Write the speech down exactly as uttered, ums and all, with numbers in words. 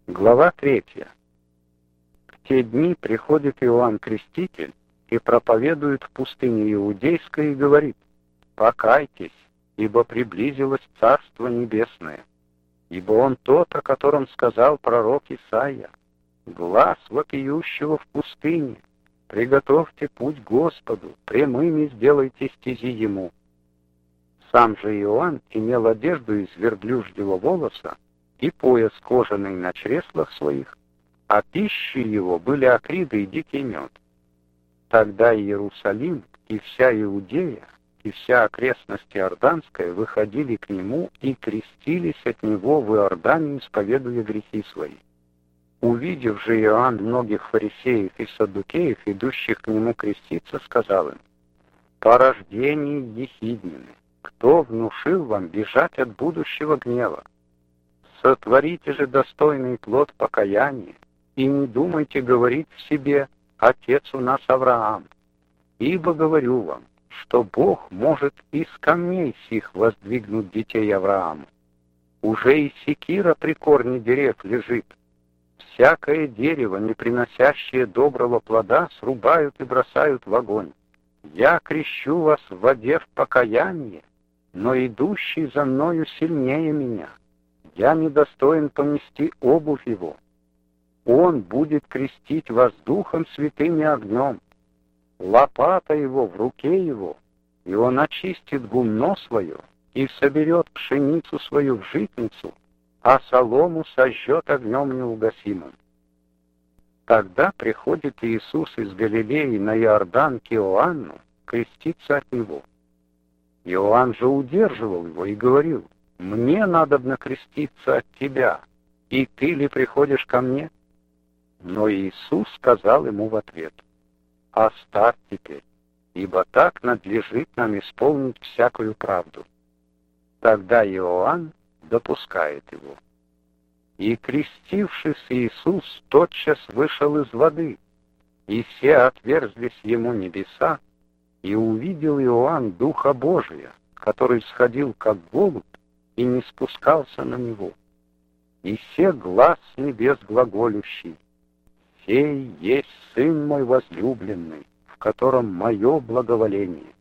Глава третья. В те дни приходит Иоанн Креститель и проповедует в пустыне Иудейской и говорит: «Покайтесь, ибо приблизилось Царство Небесное, ибо он тот, о котором сказал пророк Исаия: глас вопиющего в пустыне, приготовьте путь Господу, прямыми сделайте стези Ему». Сам же Иоанн имел одежду из верблюжьего волоса и пояс кожаный на чреслах своих, а пищей его были акриды и дикий мед. Тогда Иерусалим и вся Иудея, и вся окрестность Иорданская выходили к нему и крестились от него в Иордане, исповедуя грехи свои. Увидев же Иоанн многих фарисеев и саддукеев, идущих к нему креститься, сказал им: «Порождение ехиднины, кто внушил вам бежать от будущего гнева? Сотворите же достойный плод покаяния, и не думайте говорить в себе: Отец у нас Авраам. Ибо говорю вам, что Бог может из камней сих воздвигнуть детей Аврааму. Уже и секира при корне дерев лежит. Всякое дерево, не приносящее доброго плода, срубают и бросают в огонь. Я крещу вас в воде в покаяние, но идущий за мною сильнее меня. Я недостоин понести обувь его. Он будет крестить вас Духом Святым и огнем. Лопата его в руке его, и он очистит гумно свое и соберет пшеницу свою в житницу, а солому сожжет огнем неугасимым». Тогда приходит Иисус из Галилеи на Иордан к Иоанну креститься от него. Иоанн же удерживал его и говорил: «Мне надобно креститься от тебя, и ты ли приходишь ко мне?» Но Иисус сказал ему в ответ: «Оставь теперь, ибо так надлежит нам исполнить всякую правду». Тогда Иоанн допускает его. И, крестившись, Иисус тотчас вышел из воды, и все отверзлись ему небеса, и увидел Иоанн Духа Божия, который сходил как голубь и не спускался на него. И се глас с небес глаголющий: «Сей есть Сын мой возлюбленный, в котором мое благоволение».